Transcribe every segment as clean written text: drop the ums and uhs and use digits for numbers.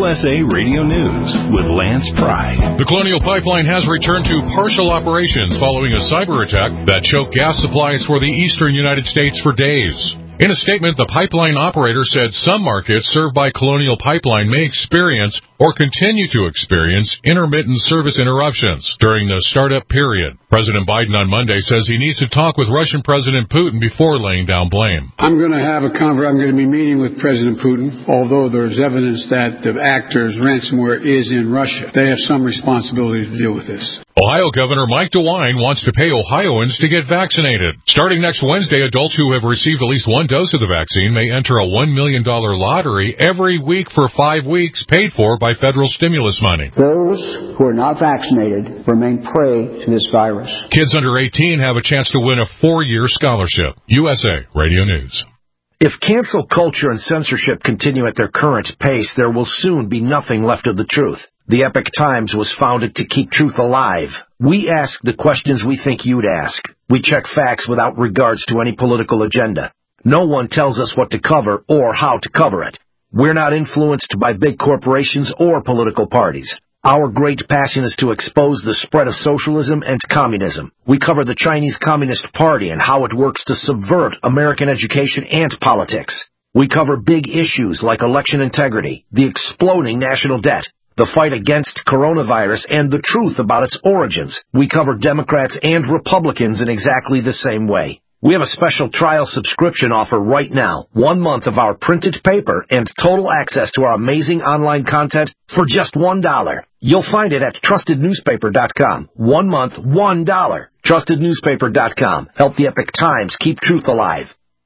USA Radio News with Lance Pry. The Colonial Pipeline has returned to partial operations following a cyber attack that choked gas supplies for the eastern United States for days. In a statement, the pipeline operator said some markets served by Colonial Pipeline may experience or continue to experience intermittent service interruptions during the startup period. President Biden on Monday says he needs to talk with Russian President Putin before laying down blame. I'm going to be meeting with President Putin, although there's evidence that the actors' ransomware is in Russia. They have some responsibility to deal with this. Ohio Governor Mike DeWine wants to pay Ohioans to get vaccinated. Starting next Wednesday, adults who have received at least one dose of the vaccine may enter a $1 million lottery every week for 5 weeks, paid for by federal stimulus money. Those who are not vaccinated remain prey to this virus. Kids under 18 have a chance to win a 4-year scholarship. USA Radio News. If cancel culture and censorship continue at their current pace, there will soon be nothing left of the truth. The Epoch Times was founded to keep truth alive. We ask the questions we think you'd ask. We check facts without regards to any political agenda. No one tells us what to cover or how to cover it. We're not influenced by big corporations or political parties. Our great passion is to expose the spread of socialism and communism. We cover the Chinese Communist Party and how it works to subvert American education and politics. We cover big issues like election integrity, the exploding national debt, the fight against coronavirus, and the truth about its origins. We cover Democrats and Republicans in exactly the same way. We have a special trial subscription offer right now. 1 month of our printed paper and total access to our amazing online content for just $1. You'll find it at TrustedNewspaper.com. 1 month, $1. TrustedNewspaper.com. Help the Epoch Times keep truth alive.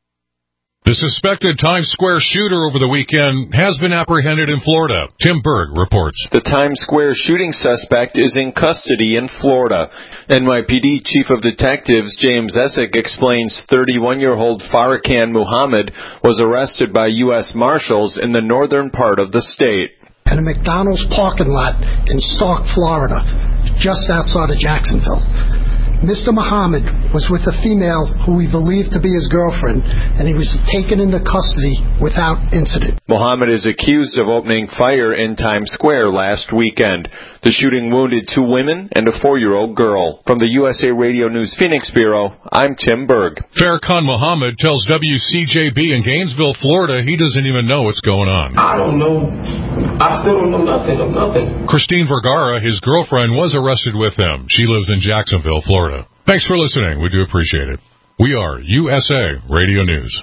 The suspected Times Square shooter over the weekend has been apprehended in Florida. Tim Berg reports. The Times Square shooting suspect is in custody in Florida. NYPD Chief of Detectives James Essick explains 31-year-old Farrakhan Muhammad was arrested by U.S. Marshals in the northern part of the state. At a McDonald's parking lot in Stark, Florida, just outside of Jacksonville. Mr. Muhammad was with a female who we believe to be his girlfriend, and he was taken into custody without incident. Muhammad is accused of opening fire in Times Square last weekend. The shooting wounded 2 women and a 4-year-old girl. From the USA Radio News Phoenix Bureau, I'm Tim Berg. Farrakhan Muhammad tells WCJB in Gainesville, Florida, he doesn't even know what's going on. I don't know. I still don't know nothing of nothing. Christine Vergara, his girlfriend, was arrested with him. She lives in Jacksonville, Florida. Thanks for listening. We do appreciate it. We are USA Radio News.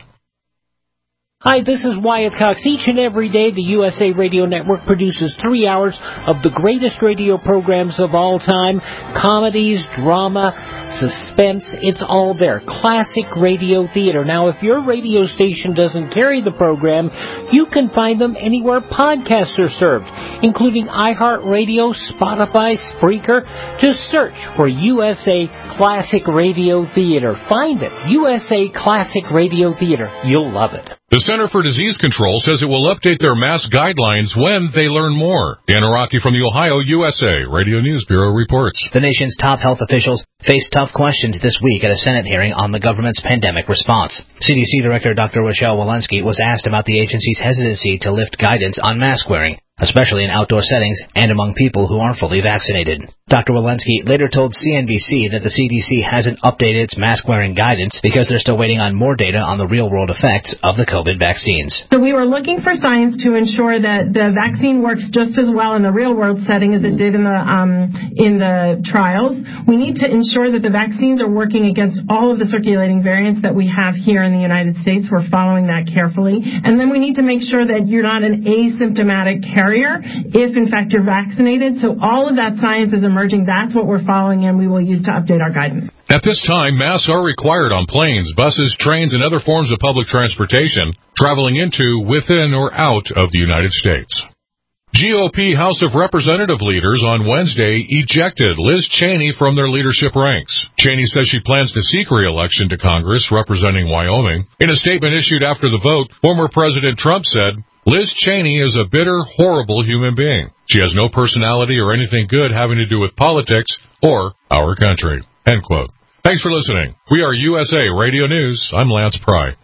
Hi, this is Wyatt Cox. Each and every day, the USA Radio Network produces 3 hours of the greatest radio programs of all time. Comedies, drama, suspense, it's all there. Classic radio theater. Now, if your radio station doesn't carry the program, you can find them anywhere podcasts are served, including iHeartRadio, Spotify, Spreaker. Just search for USA Classic Radio Theater. Find it. USA Classic Radio Theater. You'll love it. The Center for Disease Control says it will update their mask guidelines when they learn more. Dan Araki from the Ohio USA Radio News Bureau reports. The nation's top health officials faced tough questions this week at a Senate hearing on the government's pandemic response. CDC Director Dr. Rochelle Walensky was asked about the agency's hesitancy to lift guidance on mask wearing, especially in outdoor settings and among people who aren't fully vaccinated. Dr. Walensky later told CNBC that the CDC hasn't updated its mask-wearing guidance because they're still waiting on more data on the real-world effects of the COVID vaccines. So we were looking for science to ensure that the vaccine works just as well in the real-world setting as it did in the trials. We need to ensure that the vaccines are working against all of the circulating variants that we have here in the United States. We're following that carefully. And then we need to make sure that you're not an asymptomatic carrier if, in fact, you're vaccinated. So all of that science is emerging. That's what we're following, and we will use to update our guidance. At this time, masks are required on planes, buses, trains, and other forms of public transportation traveling into, within, or out of the United States. GOP House of Representative leaders on Wednesday ejected Liz Cheney from their leadership ranks. Cheney says she plans to seek re-election to Congress representing Wyoming. In a statement issued after the vote, former President Trump said, Liz Cheney is a bitter, horrible human being. She has no personality or anything good having to do with politics or our country. End quote. Thanks for listening. We are USA Radio News. I'm Lance Pry.